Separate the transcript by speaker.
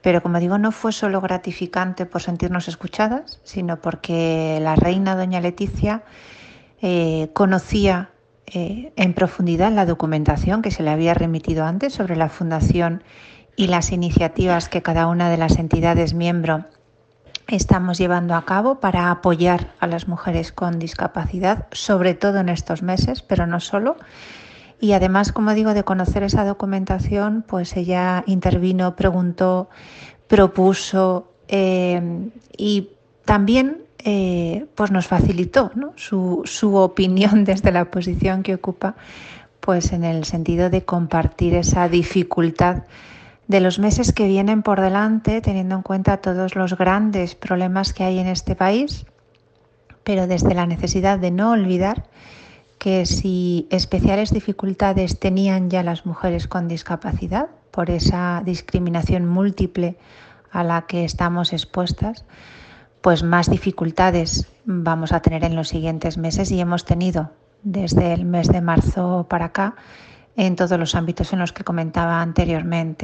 Speaker 1: Pero como digo, no fue solo gratificante por sentirnos escuchadas, sino porque la reina doña Leticia conocía en profundidad la documentación que se le había remitido antes sobre la fundación y las iniciativas que cada una de las entidades miembro estamos llevando a cabo para apoyar a las mujeres con discapacidad, sobre todo en estos meses, pero no solo. Y además, como digo, de conocer esa documentación, pues ella intervino, preguntó, propuso y también pues nos facilitó, ¿no?, su opinión desde la posición que ocupa, pues en el sentido de compartir esa dificultad de los meses que vienen por delante, teniendo en cuenta todos los grandes problemas que hay en este país, pero desde la necesidad de no olvidar que si especiales dificultades tenían ya las mujeres con discapacidad por esa discriminación múltiple a la que estamos expuestas, pues más dificultades vamos a tener en los siguientes meses y hemos tenido desde el mes de marzo para acá en todos los ámbitos en los que comentaba anteriormente.